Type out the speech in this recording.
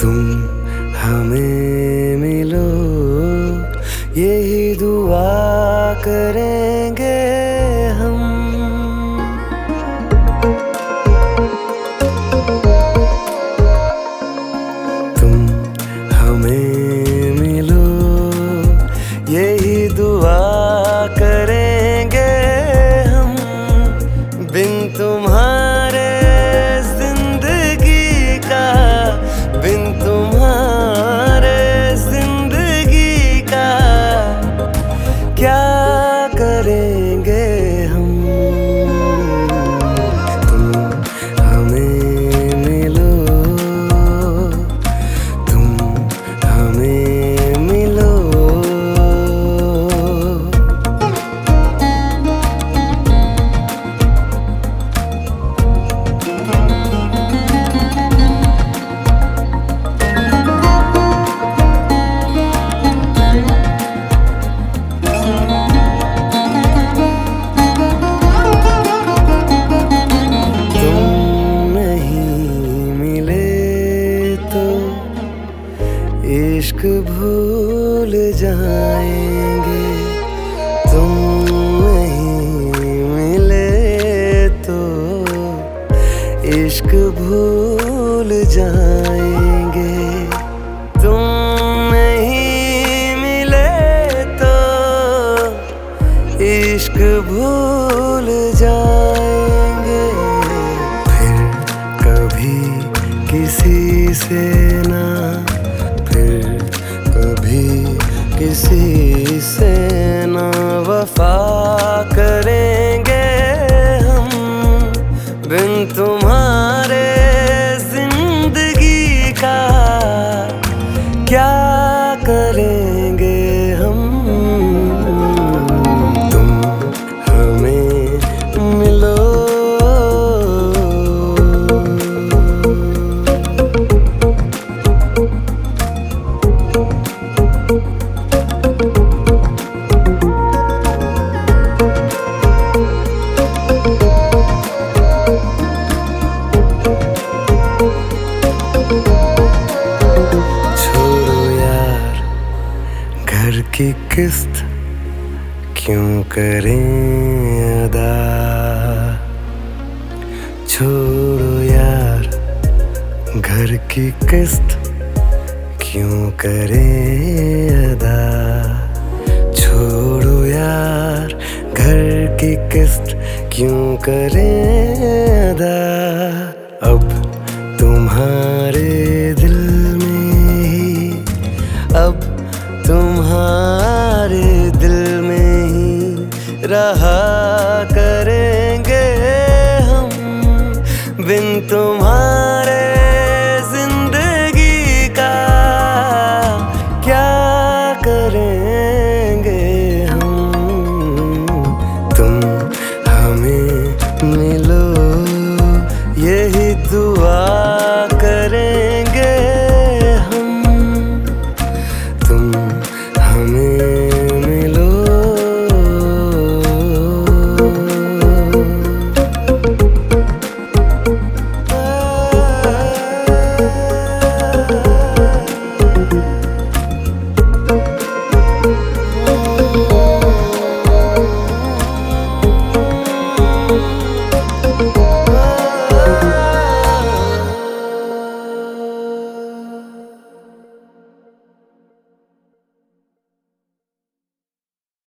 तुम हमें मिलो, यही दुआ करेंगे हम। तुम हमें मिलो, यही दुआ करेंगे हम। बिन तुम्हारे जिंदगी का, बिन तुम्हारे जिंदगी का क्या करेंगे हम। तुम हमें मिलो, तुम हमें मिलो। इश्क भूल जाएंगे, तुम नहीं मिले तो इश्क भूल जाएंगे। तुम नहीं मिले तो इश्क भूल जाएंगे। फिर कभी किसी से ना, फिर कभी किसी से ना वफा करेंगे हम। बिन तुम्हारे जिंदगी का क्या करेंगे हम। तुम हमें मिलो, घर की किस्त क्यों करें अदा। छोड़ो यार घर की किस्त क्यों करें अदा। छोड़ो यार घर की किस्त क्यों करें अदा। अब तुम्हारे